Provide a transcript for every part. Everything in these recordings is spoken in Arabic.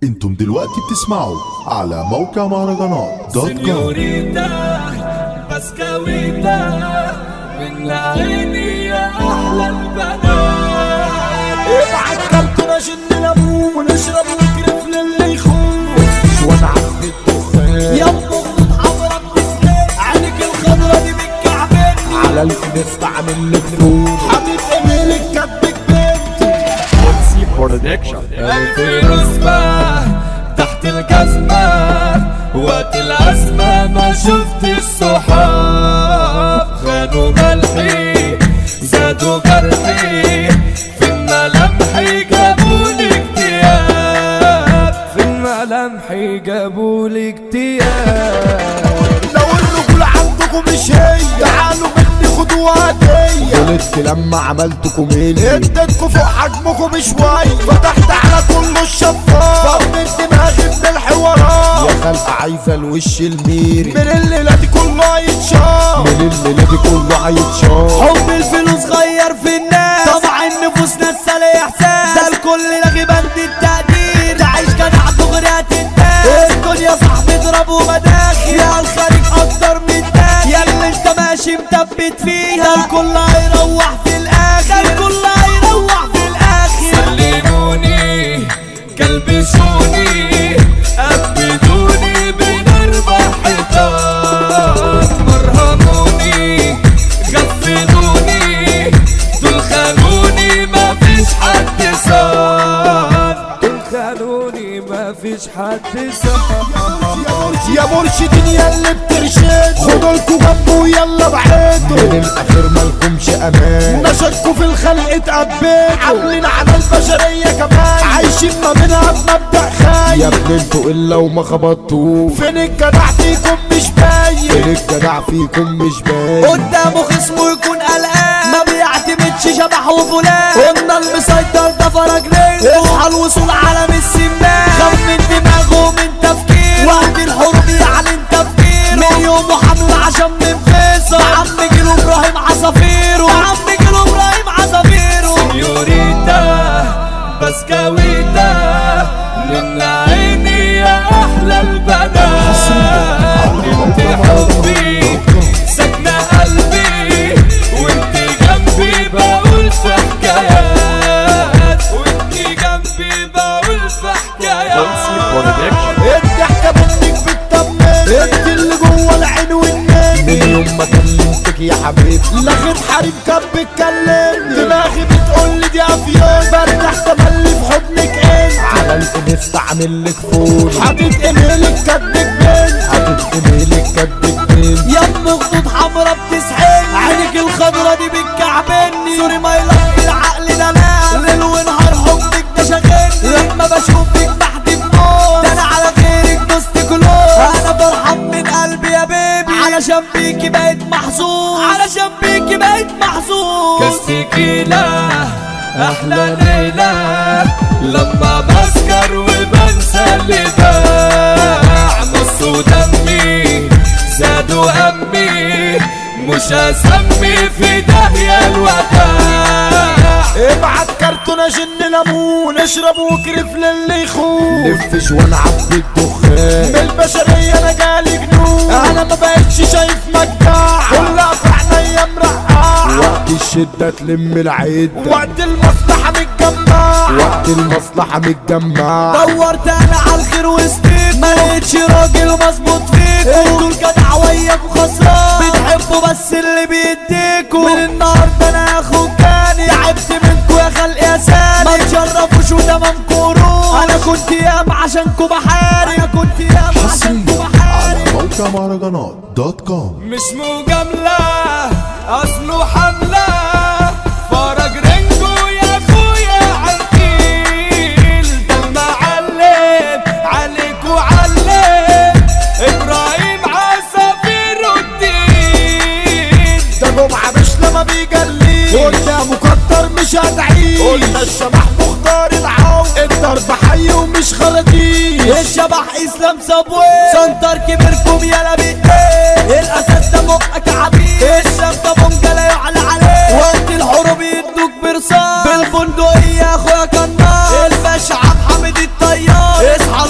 انتم دلوقتي بتسمعوا على موقع مهرجانات دوت كوم. سينيوريتا بسكويتا من عيني يا احلى البنات. ابعت كرتونة جن ليمون ونشرب ونكرف للي يخون وانا عبد الدخان يا بغض حضرة بتسلم عينك الخضرة دي بتكعبني على الانستا عامل لك فول حبيب ايميلك كاتبك بنتي ونسي برودكشن. في رسمة تحت الجزمة وقت الأزمة ما شفت الصحاب خانوا ملحي زادوا جرحي في الملامحي جابولي اكتئاب في الملامحي جابولي اكتئاب. لو الرجولة عندكم مش هي تعالوا مني خدوا هدية غلطت لما عملت كوميديا اديتكوا فوق حجمكم شوية فتحت على كله الشفاف فضيت دماغي من الحوارات يا خلق عايزة الوش الميري من الليلة دي كله هيتشاف من الليلة دي كله هيتشاف حب الفلوس غير في الناس طبع النفوس نسى الاحساس ده الكل لغي بند التقدير تعيش جدع دغري هتنتاس اسكت يا صاحبي اضرب ومداخل يا الخارج اكتر من الداخل يا اللي انت ماشي مثبت فيها ده الكل هيروح في الاخر ده الكل هيروح في الاخر. سلموني كلبشوني أبدوني بين أربع حيطان مرهموني غفلوني دول خانوني ما فيش حد صان دول خانوني ما فيش حد صان. يا مرشدين ياللي بترشد خدولكوا جنبه يلا بعيدوا من الاخر مالكمش امان نشكوا في الخلق اتقبلوا عاملين على البشرية كمان عايشين ما بينها بمبدأ خايف يا ابن انتوا الا وما خبطتوه فين الجدع فيكم مش باين فين الجدع فيكم مش باين قدامه خصمه يكون قلقان ما بيعتمدش شبح وفلان قلنا المسيطر ده فرج رجله اصحى الوصول عالم السمان خاف من دماغه من تفكير وقت الحروب يعلن تفكيره من يومه حمل عشان من فيصل عم جيله ابراهيم عصافيره عم جيله ابراهيم عصافيره. سينيوريتا بسكويتا من عيني يا احلى البنات انت حبي سكنة قلبي وانت جنبي بقول في حكايات وانت جنبي بقول في حكايات. الضحكة منك بتطمن انت اللي جوه العين والنين من يوم ما كلمتك يا حبيبتي لغيت حريم كان بتكلمني دماغي بتقولي دي افيون برتاح تملي في حضنك انت على الانستا عامل لك فول حاطط ايميلك كاتبك بنت حاطط ايميلك كاتبك بنت يا ام خدود حمرا بتسحلني عينك الخضرا دي بتكعبني سوري ما يلقي العقل ده لا ليل ونهار حبك ده شاغلني لما بشوفك بحدي بموت ده انا على غيرك دوست كلوب انا فرحان من قلبي يا بيبي علشان بيكي بقيت محظوظ علشان بيكي بقيت محظوظ. كاس تكيلة احلى ليلة لما بسكر وبنسى اللي باع نص دمي زادوا همي مش هسمي في داهية الوداع. ابعت كرتونة جن ليمون اشرب وكرف للي يخون لفش وانا عبد الدخان من البشرية انا جالي جنون انا ما بقتش شايف مجدع كلها في عينيا مرقع وقت الشدة تلم العدة وقت المصلحة متجمع وقت المصلحة متجمع دورت انا على الخير وسطيك ما لقيتش راجل مظبوط فيك انتوا الجدع وياكوا خسران بتحبوا بس اللي بيديكوا من النهارده انا اخو كاني تعبت منكوا يا خلق يا ساني ما تشرفوش وتمامكوا روح انا كنت يام عشانكوا بحارب انا كنت يام عشانكوا بحارب. على موقع مهرجانات دوت كوم. مش مجاملة اصله حملة فرج رنجو يا اخويا عالكيل ده المعلم عليك وعلم ابراهيم عصافير الدين ده جمعة مش لما بيجليه قدامه كتر مش هدعيه قلنا الشبح مختار العون الضرب حي ومش خراطيش الشبح اسلام صبوي سنتر كبيركم يلا بايديه الاسد ده مقك عبيد الشام ده بونجا لا يعلى عليه وقت الحروب يدوك برصاص بالبندقية يا اخويا كنار الباشا عبد حميد الطيار اصحى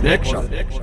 Production.